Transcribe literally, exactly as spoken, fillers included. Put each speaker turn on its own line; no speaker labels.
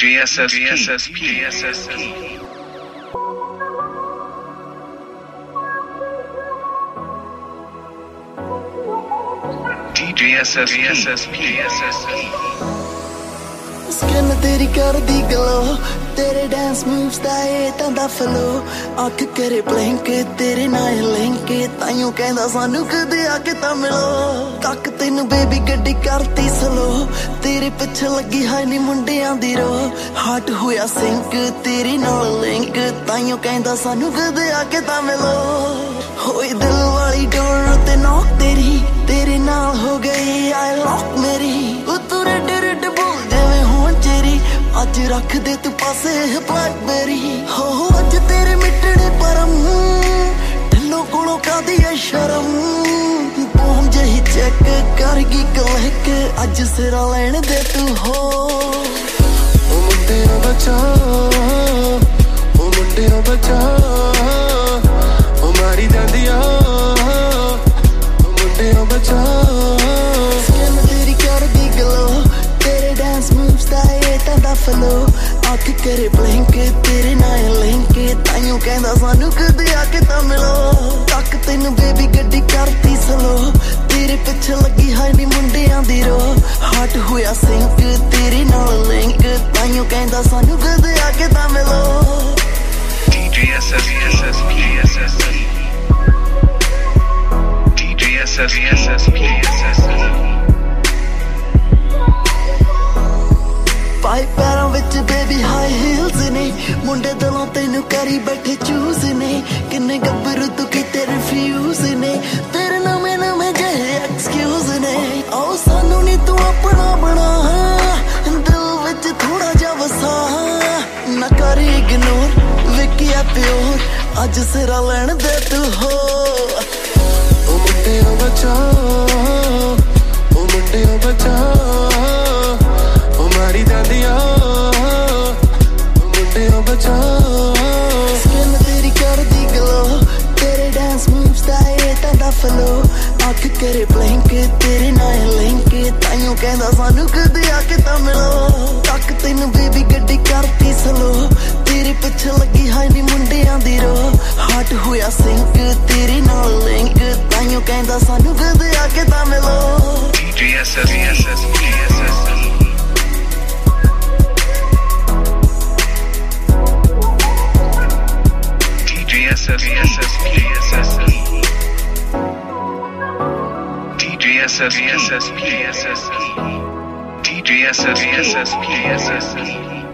D J S S P, D J S S P, D J S S P. D J S S P, D J S S P, D J S S P.
Skin तेरी कर दी glow, तेरे dance moves दा ए तंदा flow, अख करे blink तेरे नाल लिंक, ताइयों कहंदा सानू कदे आके तां मिलो, तक तैनू बेबी गड्डी करती स्लो, तेरे पिछे लगी हाय नी मुंडियां दी रो, हार्ट होया सिंक तेरे नाल लिंक, ताइयों कहंदा सानू कदे आके तां मिलो, होई दिल वाली डोर ते नॉक तेरी, तेरे नाल हो गई आई लॉक मेरी, तू रेड रेड बोल जिवें होण चेरी, अज रख दे तू पासे ब्लैकबेरी, हो अज तेरे मिटने परम, ढिल्लो कोलों कादी है शर्म, बूम जही चेक करगी क्लिक, अज सिरा लैण दे तू हो, ओ मुंडिया बचा, ओ मुंडिया बचा, ओ मारी दांदिया, ओ मुंडिया बचा, स्किन तेरी कर दी ग्लो, तेरे डांस मूव्स दा ए तंदा फ्लो, अख करे ब्लिंक तेरे नाल लिंक, ताइयों कहंदा सानू कदे आके तां मिलो, तक तैनू बेबी गड्डी करती स्लो, तेरे पिछे लगी हाय नी मुंडियां दी रो, हार्ट होया सिंक तेरे नाल लिंक, ताइयों कहंदा सानू कदे आके तां मिलो।
D J S S P, D J S S P, D J S S P. D J S S P, D J S S P, D J S S P.
पाई पैरों विच baby hi heels ने, मुंडे दिलों तेनू करी बैठे choose ने, किन्ने गब्बरू तू कीते रिफ्यूज ने, तेरे नवे नवे जेहे एक्सक्यूज ने, आओ सानू नी तू अपना बना, दिल विच थोड़ा जा वसा, ना कर इग्नोर विकिया प्योर, अज सिरा लैण दे तू हो, ओ मुंडिया बचा, ओ मुंडिया बचा, मारी दांदिया, मुंडिया बचा, स्किन तेरी कर दी ग्लो, तेरे डांस मूव्स दा ए तंदा फ्लो, अख करे ब्लिंक तेरे नाल लिंक, ताइयों कहंदा सानू कदे आके तां मिलो, तक तैनू बेबी गड्डी करती स्लो, तेरे पिछे लगी हाय नी मुंडियां दी रो, हार्ट होया सिंक तेरे नाल लिंक, ताइयों कहंदा सानू कदे आके तां मिलो।
D J S S P, D J S S P, D J S S P. D J S S P, D J S S P, D J S S P. D J S S P, D J S S P, D J S S P. D J S S P, D J S S P.